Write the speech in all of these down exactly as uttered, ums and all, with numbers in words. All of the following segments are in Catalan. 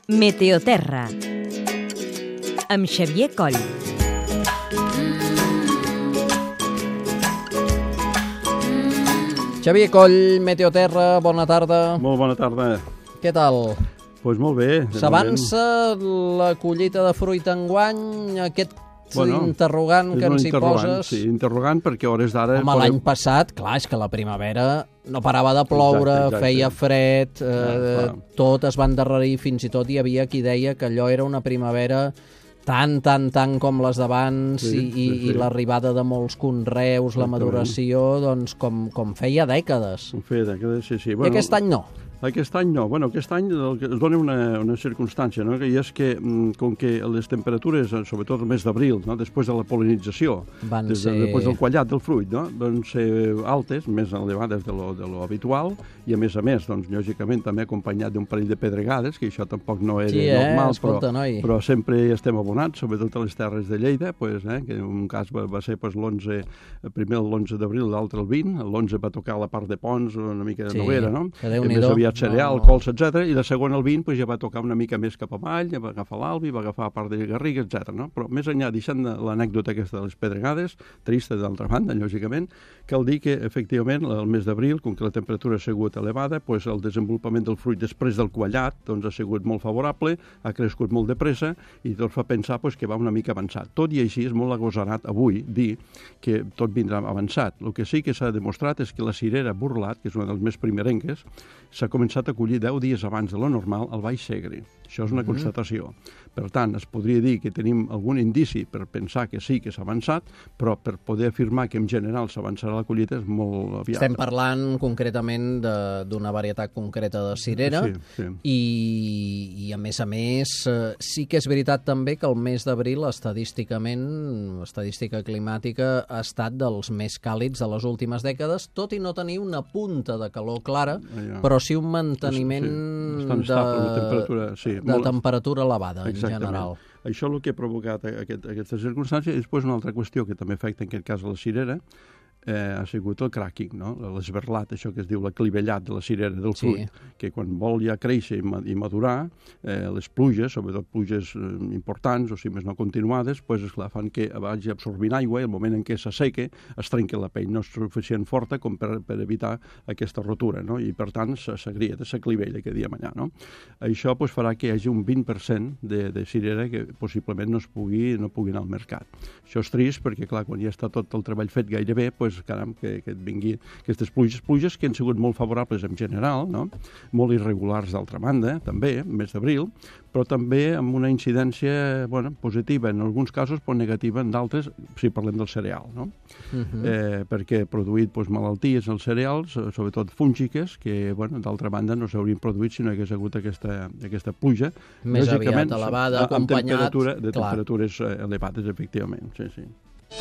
Meteoterra, amb Xavier Coll. Xavier Coll, Meteoterra, bona tarda. Molt bona tarda. Què tal? Doncs pues molt bé. S'avança la collita de fruita enguany, aquest bueno, interrogant que ens hi poses? Sí, interrogant perquè a hores d'ara... Home, podem... l'any passat, clar, és que la primavera no parava de ploure, exacte, exacte. Feia fred, eh, ja, tot es va endarrerir, fins i tot hi havia qui deia que allò era una primavera tan, tan, tan com les d'abans sí, i, sí, sí. i l'arribada de molts conreus, la maduració, doncs com, com feia dècades. Com feia dècades, sí, sí. Bueno, I aquest any no. Aquest any no. Bueno, aquest any es dona una, una circumstància, no? Que és que, com que les temperatures, sobretot el mes d'abril, no? Després de la pol·linització, Van des, ser... després del quallat del fruit, no? Van ser altes, més elevades de lo, de lo habitual, i a més a més, doncs, lògicament, també acompanyat d'un parell de pedregades, que això tampoc no era sí, eh? normal, Escolta, però, noi. però sempre estem abonats, sobretot a les terres de Lleida, pues, eh? Que un cas va, va ser pues, l'onze, primer l'onze d'abril, l'altre el vint, l'onze va tocar la part de Pons, una mica de sí, Noguera, no? Que cereal, no, no. Cols, etcètera. I la segona, el vint, pues, ja va tocar una mica més cap a Mall, ja va agafar l'Albi, va agafar part de Garriga, etcètera. No? Però més enllà, deixant l'anècdota aquesta de les pedregades, trista d'altra banda, lògicament, cal dir que, efectivament, el mes d'abril, com que la temperatura ha sigut elevada, pues, el desenvolupament del fruit després del quallat doncs, ha sigut molt favorable, ha crescut molt de pressa i tot fa pensar pues, que va una mica avançat. Tot i així és molt agosarat avui dir que tot vindrà avançat. El que sí que s'ha demostrat és que la cirera burlat, que és una de les més primerenques, s'ha començat a collir deu dies abans de lo normal al Baix Segre. Això és una mm-hmm. constatació. Per tant, es podria dir que tenim algun indici per pensar que sí que s'ha avançat, però per poder afirmar que en general s'avançarà la collita és molt aviat. Estem parlant concretament d'una varietat concreta de cirera sí, sí. I, i a més a més sí que és veritat també que el mes d'abril estadísticament, estadística climàtica, ha estat dels més càlids de les últimes dècades, tot i no tenir una punta de calor clara, ja. Però sí un manteniment sí, sí. de, estable, temperatura, sí, de molt... temperatura elevada en Exactament. general. Això el que ha provocat aquest, aquesta circumstància i després una altra qüestió que també afecta en aquest cas a la cirera eh, ha sigut el cracking, no? L'esberlat, això que es diu la clivellat de la cirera del fruit, sí. Que quan vol ja créixer i madurar, eh, les pluges, sobretot pluges eh, importants o si més no continuades, pues, esclar, fan que vagi absorbint aigua i el moment en què s'asseca es trenca la pell, no és suficient forta com per, per evitar aquesta rotura, no? I per tant s'agrieta, s'aclivella, que diem allà, no? Això pues, farà que hi hagi un vint per cent de, de cirera que possiblement no es pugui, no pugui anar al mercat. Això és trist perquè, clar, quan ja està tot el treball fet gairebé, pues, caram, que, que et vinguin aquestes pluges, pluges que han sigut molt favorables en general, no? Molt irregulars d'altra banda, també, mes d'abril, però també amb una incidència bueno, positiva en alguns casos, però negativa en d'altres, si parlem del cereal, no? Uh-huh. eh, perquè ha produït pues, malalties als cereals, sobretot fúngiques, que bueno, d'altra banda no s'haurien produït si no hagués hagut aquesta, aquesta pluja. Més aviat elevada, amb acompanyat... Temperatura, de clar. temperatures elevades, efectivament, sí, sí.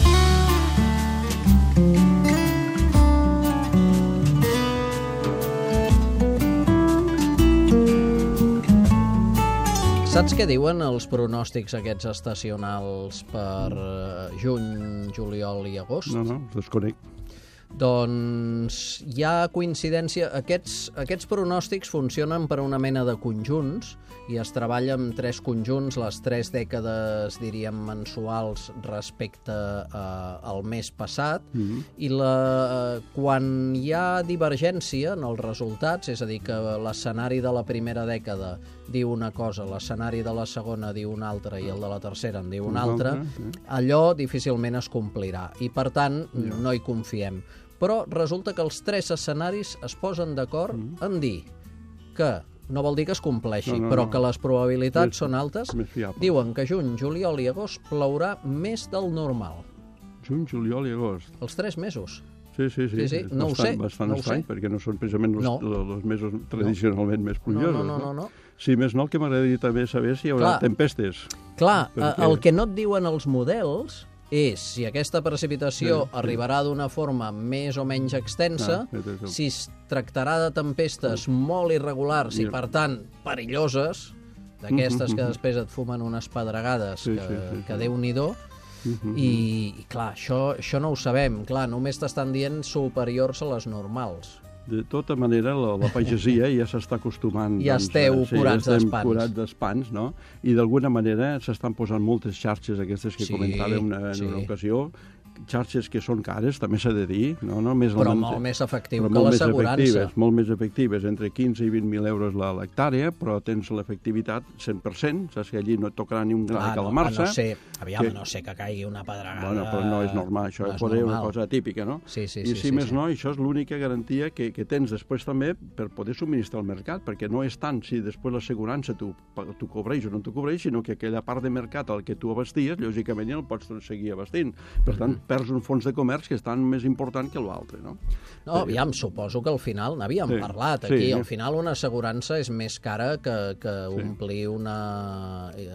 Saps què diuen els pronòstics aquests estacionals per juny, juliol i agost? No, no, desconec. Doncs hi ha coincidència. Aquests, aquests pronòstics funcionen per una mena de conjunts i es treballa amb tres conjunts, les tres dècades, diríem, mensuals respecte a, al mes passat, mm-hmm. i la, quan hi ha divergència en els resultats, és a dir, que l'escenari de la primera dècada diu una cosa, l'escenari de la segona diu una altra i el de la tercera en diu una altra, allò difícilment es complirà i, per tant, no hi confiem. Però resulta que els tres escenaris es posen d'acord en dir que, no vol dir que es compleixi, no, no, però que les probabilitats més, són altes, diuen que juny, juliol i agost plourà més del normal. Juny, juliol i agost. Els tres mesos. Sí, sí, sí. sí, sí. No bastant, ho sé. Bastant no estrany, perquè no són precisament els, no. els mesos tradicionalment no. més pluviosos. No, no, no, no, no. Sí, més no, el que m'agradaria també saber si hi haurà clar, tempestes. Clar, perquè... el que no et diuen els models és si aquesta precipitació sí, arribarà d'una forma més o menys extensa, ah, si es tractarà de tempestes sí. molt irregulars i, per tant, perilloses, d'aquestes que després et fumen unes pedregades sí, que, sí, sí, que Déu-n'hi-do, uh-huh. i, i clar, això, això no ho sabem. Clar, només t'estan dient superiors a les normals. De tota manera, la, la pagesia ja s'està acostumant... Ja doncs, esteu sí, curats ja d'espans. curats d'espans, no? I d'alguna manera s'estan posant moltes xarxes, aquestes que Sí, comentava una, en sí. una ocasió, xarxes que són cares, també s'ha de dir, no? No més Però el- molt més efectiu però que molt més l'assegurança. efectives, molt més efectives, entre quinze i vint mil euros la- l'hectàrea, però tens l'efectivitat cent per cent, saps que allí no et tocarà ni un gra de Ah, no, a calamarsa. no ser, aviam, que- a no ser que caigui una pedregada... Bueno, però no és normal, això no és una normal. cosa típica, no? Sí, sí, I sí, si sí, més sí. no, això és l'única garantia que, que tens després també per poder subministrar al mercat, perquè no és tant si després l'assegurança t'ho t'ho cobreix o no t'ho cobreix, sinó que aquella part de mercat al que tu abasties, lògicament ja el pots seguir abastint. Per tant, Mm-hmm. perds un fons de comerç que és tan més important que l'altre, no? No, aviam, suposo que al final, n'havíem Sí, parlat sí. aquí, al final una assegurança és més cara que, que Sí. omplir una, eh,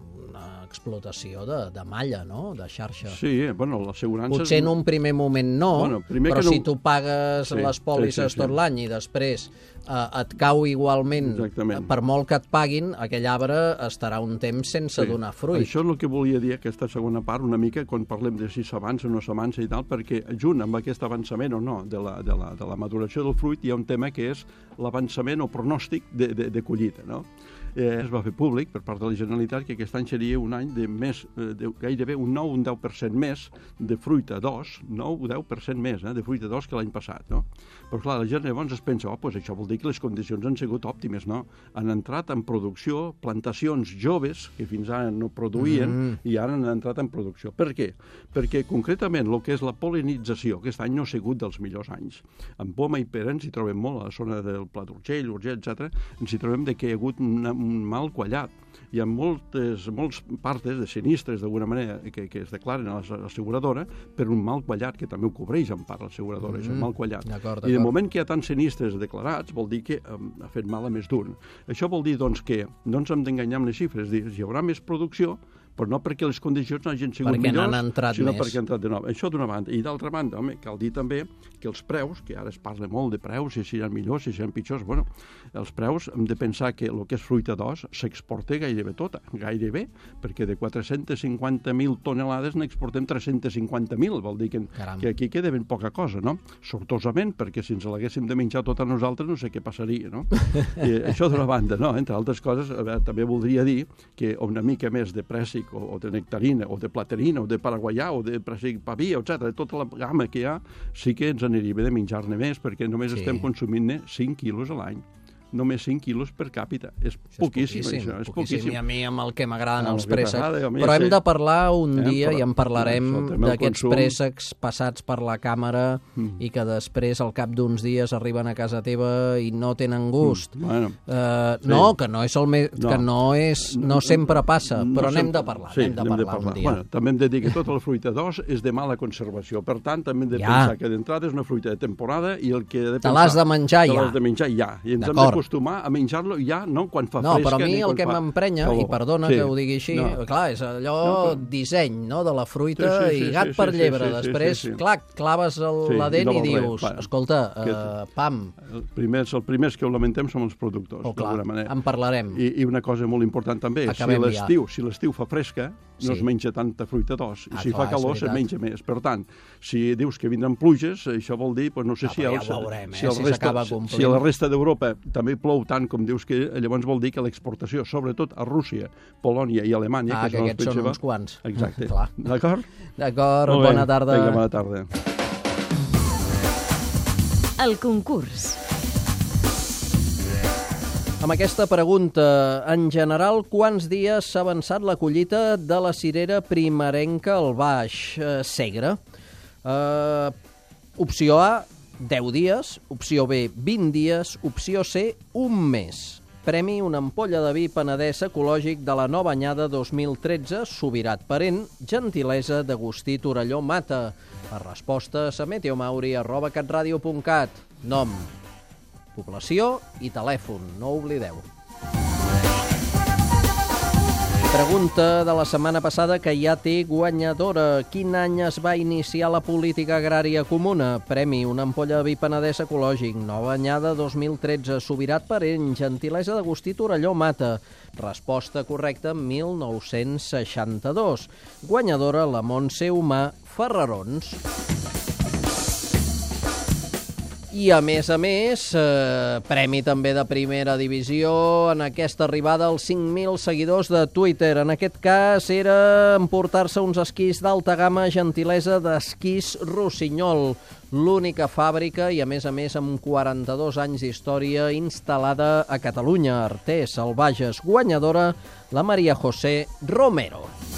una explotació de, de malla, no?, de xarxa. Sí, bueno, l'assegurança... Potser en un primer moment no, Bueno, primer però que no- si tu pagues Sí, les pòlisses sí, sí, sí. tot l'any i després eh, et cau igualment, Exactament. per molt que et paguin, aquell arbre estarà un temps sense donar fruit. Això és el que volia dir aquesta segona part, una mica quan parlem de si s'avança o no s'avança i tal, perquè junt amb aquest avançament o no de la, de la, de la maduració del fruit hi ha un tema que és l'avançament o pronòstic de, de, de collita, no? Eh, es va fer públic per part de la Generalitat que aquest any seria un any de més, eh, de gairebé un nou o un deu per cent més de fruita d'os, nou o deu per cent més eh, de fruita d'os que l'any passat, no? Però clar, la gent llavors es pensa, oh, pues això vol dir que les condicions han sigut òptimes, no? Han entrat en producció plantacions joves que fins ara no produïen Mm. i ara han entrat en producció. Per què? Perquè concretament el que és la polinització aquest any no ha sigut dels millors anys. En poma i pera ens hi trobem molt, a la zona del Pla d'Urgell, Urgell, etcètera, ens hi trobem de que hi ha hagut una, un mal quallat. Hi ha moltes, molts partes de sinistres, d'alguna manera, que, que es declaren a l'asseguradora per un mal quallat, que també ho cobreix en part l'asseguradora, mm. és un mal quallat. D'acord, I de d'acord. moment que hi ha tants sinistres declarats, vol dir que um, ha fet mal a més d'un. Això vol dir, doncs, que no ens hem d'enganyar amb les xifres, dir, hi haurà més producció, però no perquè les condicions no hagin sigut Perquè millors, n'han entrat sinó més. perquè han entrat de nou. Això d'una banda. I d'altra banda, home, cal dir també que els preus, que ara es parla molt de preus, si seran millors, si seran pitjors, bueno, els preus hem de pensar que el que és fruita d'os s'exporta gairebé tota, gairebé, perquè de quatre-cents cinquanta mil tonelades n'exportem tres-cents cinquanta mil, vol dir que, Caram. que aquí queda ben poca cosa, no? Sortosament, perquè si ens l'haguéssim de menjar tot a nosaltres no sé què passaria, no? I això d'una banda, no? Entre altres coses, a veure, també voldria dir que una mica més de prèssic o, o de nectarina, o de platerina, o de paraguaià, o de prèssic pavia, etcètera, tota la gamma que hi ha, sí que ens aniria bé de menjar-ne més, perquè només Sí. estem consumint-ne cinc quilos a l'any. Només cinc quilos per càpita. És Això poquíssim, això. És poquíssim. I a mi amb el que m'agraden Ah, els el que préssecs. t'agrada, a mi Però hem sí. de parlar un Eh, dia però- i en parlarem això també el d'aquests consum. préssecs passats per la càmera Mm. i que després, al cap d'uns dies, arriben a casa teva i no tenen gust. Mm, bueno. Eh, Sí. no, que no és el me... No. que no és no sempre passa, No però n'hem sempre- de parlar, sí, n'hem de parlar, un dia. Bueno, també hem de dir que tota la fruita d'os és de mala conservació. Per tant, també hem de Ja. pensar que d'entrada és una fruita de temporada i el que he de Te pensar... l'has de menjar te ja. l'has de menjar ja. I ens hem D'acord. d'acostumar a menjar-lo ja, no quan fa No, fresca... però a mi ni el quan que fa m'emprenya, calor. i perdona Sí. que ho digui així, No. clar, és allò No, però- disseny, no?, de la fruita Sí, sí, sí, i gat sí, per sí, llebre. sí, sí, Després, sí, sí. clar, claves el, Sí, la i dent no i vol res. dius, Bueno, escolta, que- uh, pam, Els primers, els primers que ho lamentem som els productors, oh, clar, d'alguna manera. en parlarem. I, I una cosa molt important també, és si Acabem ja. l'estiu si l'estiu fa fresca, no Sí. es menja tanta fruita d'os. I Ah, si clar, fa calor, és se veritat. menja més. Per tant, si dius que vindran pluges, això vol dir, doncs no sé Ah, si, però el, ja ho veurem, eh, si, el si resta, s'acaba si, complint. si a la resta d'Europa també plou tant com dius que, llavors vol dir que l'exportació, sobretot a Rússia, Polònia i Alemanya, Ah, que, que són els aquests són principals- uns quants. Exacte. Clar. D'acord? D'acord, Molt bé. bona tarda. Vinga, bona tarda. El concurs. Amb aquesta pregunta, en general, quants dies s'ha avançat la collita de la cirera primerenca al Baix eh, Segre? Eh, opció A, deu dies, opció B, vint dies, opció C, un mes. Premi una ampolla de vi Penedès ecològic de la nova anyada dos mil tretze, Subirat Parent, gentilesa d'Agustí Torelló Mata. Les respostes a meteomauri arroba catradio punt cat. Nom, població i telèfon, no ho oblideu. Pregunta de la setmana passada que ja té guanyadora. Quin any es va iniciar la política agrària comuna? Premi una ampolla de vi Penedès ecològic, nova anyada dos mil tretze, Subirat Parent, gentilesa d'Agustí Torelló Mata. Resposta correcta, mil nou-cents seixanta-dos. Guanyadora la Montse Humà Ferrarons. I, a més a més, eh, premi també de primera divisió en aquesta arribada als cinc mil seguidors de Twitter. En aquest cas era emportar-se uns esquís d'alta gamma, gentilesa d'Esquís Rossinyol, l'única fàbrica i, a més a més, amb quaranta-dos anys d'història instal·lada a Catalunya. Artés, al Bages, guanyadora, la Maria José Romero.